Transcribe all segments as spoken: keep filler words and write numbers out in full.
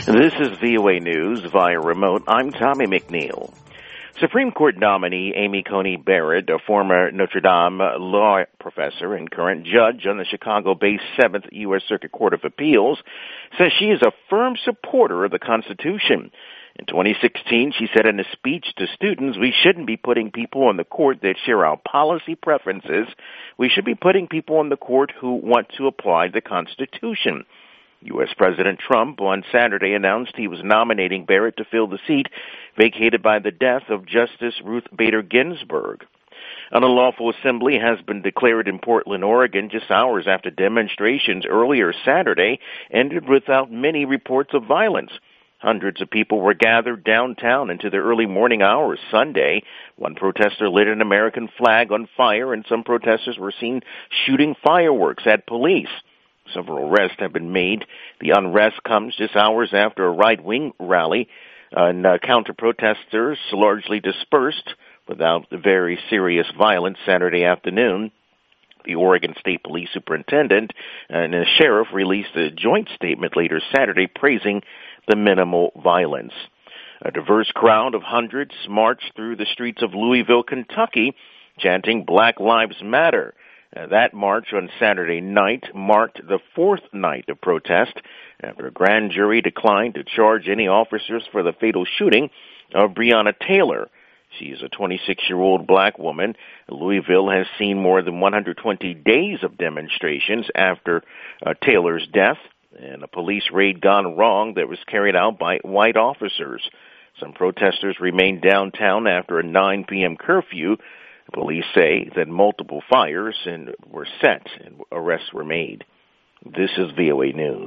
This is V O A News via remote. I'm Tommy McNeil. Supreme Court nominee Amy Coney Barrett, a former Notre Dame law professor and current judge on the Chicago-based Seventh U S Circuit Court of Appeals, says she is a firm supporter of the Constitution. In twenty sixteen, she said in a speech to students, we shouldn't be putting people on the court that share our policy preferences. We should be putting people on the court who want to apply the Constitution. U S. President Trump on Saturday announced he was nominating Barrett to fill the seat vacated by the death of Justice Ruth Bader Ginsburg. An unlawful assembly has been declared in Portland, Oregon, just hours after demonstrations earlier Saturday ended without many reports of violence. Hundreds of people were gathered downtown into the early morning hours Sunday. One protester lit an American flag on fire, and some protesters were seen shooting fireworks at police. Several arrests have been made. The unrest comes just hours after a right-wing rally, and uh, counter-protesters largely dispersed without very serious violence Saturday afternoon. The Oregon State Police Superintendent and the sheriff released a joint statement later Saturday praising the minimal violence. A diverse crowd of hundreds marched through the streets of Louisville, Kentucky, chanting Black Lives Matter. Uh, that march on Saturday night marked the fourth night of protest after a grand jury declined to charge any officers for the fatal shooting of Breonna Taylor. She is a twenty-six-year-old black woman. Louisville has seen more than one hundred twenty days of demonstrations after uh, Taylor's death and a police raid gone wrong that was carried out by white officers. Some protesters remained downtown after a nine p.m. curfew. Police say that multiple fires and were set and arrests were made. This is V O A News.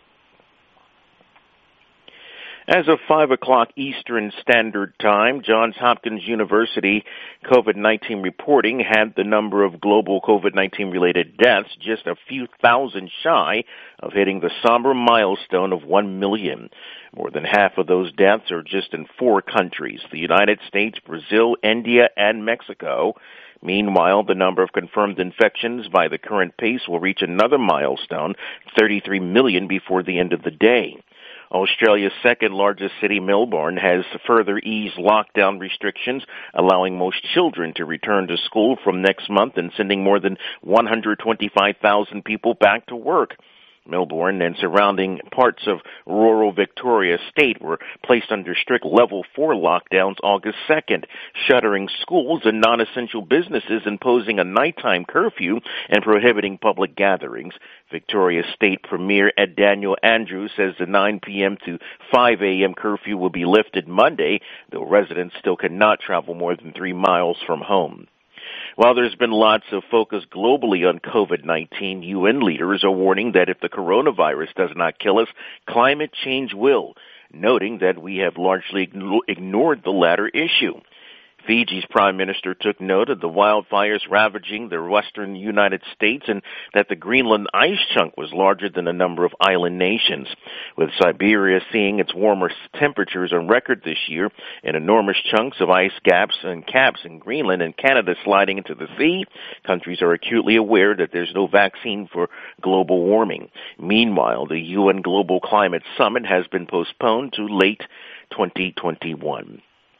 As of five o'clock Eastern Standard Time, Johns Hopkins University COVID nineteen reporting had the number of global COVID nineteen related deaths just a few thousand shy of hitting the somber milestone of one million. More than half of those deaths are just in four countries, the United States, Brazil, India, and Mexico. Meanwhile, the number of confirmed infections by the current pace will reach another milestone, thirty-three million, before the end of the day. Australia's second-largest city, Melbourne, has further eased lockdown restrictions, allowing most children to return to school from next month and sending more than one hundred twenty-five thousand people back to work. Melbourne and surrounding parts of rural Victoria State were placed under strict level four lockdowns August second, shuttering schools and non-essential businesses, imposing a nighttime curfew and prohibiting public gatherings. Victoria State Premier Ed Daniel Andrews says the nine p.m. to five a.m. curfew will be lifted Monday, though residents still cannot travel more than three miles from home. While there's been lots of focus globally on COVID nineteen, U N leaders are warning that if the coronavirus does not kill us, climate change will, noting that we have largely ignored the latter issue. Fiji's prime minister took note of the wildfires ravaging the western United States and that the Greenland ice chunk was larger than a number of island nations. With Siberia seeing its warmest temperatures on record this year and enormous chunks of ice gaps and caps in Greenland and Canada sliding into the sea, countries are acutely aware that there's no vaccine for global warming. Meanwhile, the U N Global Climate Summit has been postponed to late twenty twenty-one.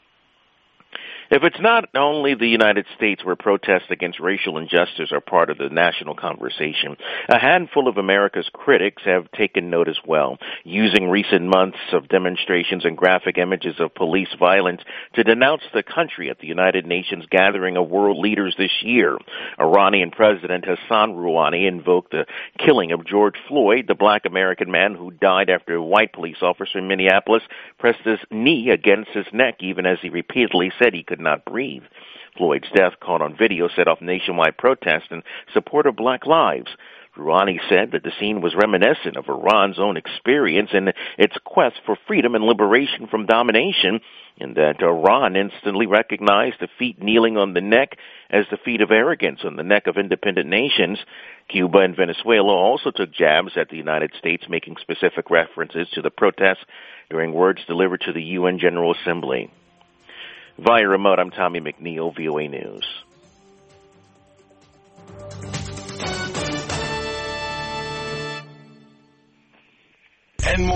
If it's not only the United States where protests against racial injustice are part of the national conversation, a handful of America's critics have taken note as well, using recent months of demonstrations and graphic images of police violence to denounce the country at the United Nations gathering of world leaders this year. Iranian President Hassan Rouhani invoked the killing of George Floyd, the black American man who died after a white police officer in Minneapolis pressed his knee against his neck even as he repeatedly said he could not breathe. Floyd's death, caught on video, set off nationwide protests in support of black lives. Rouhani said that the scene was reminiscent of Iran's own experience in its quest for freedom and liberation from domination, and that Iran instantly recognized the feet kneeling on the neck as the feet of arrogance on the neck of independent nations. Cuba and Venezuela also took jabs at the United States, making specific references to the protests during words delivered to the U N General Assembly. Via remote, I'm Tommy McNeil, V O A News.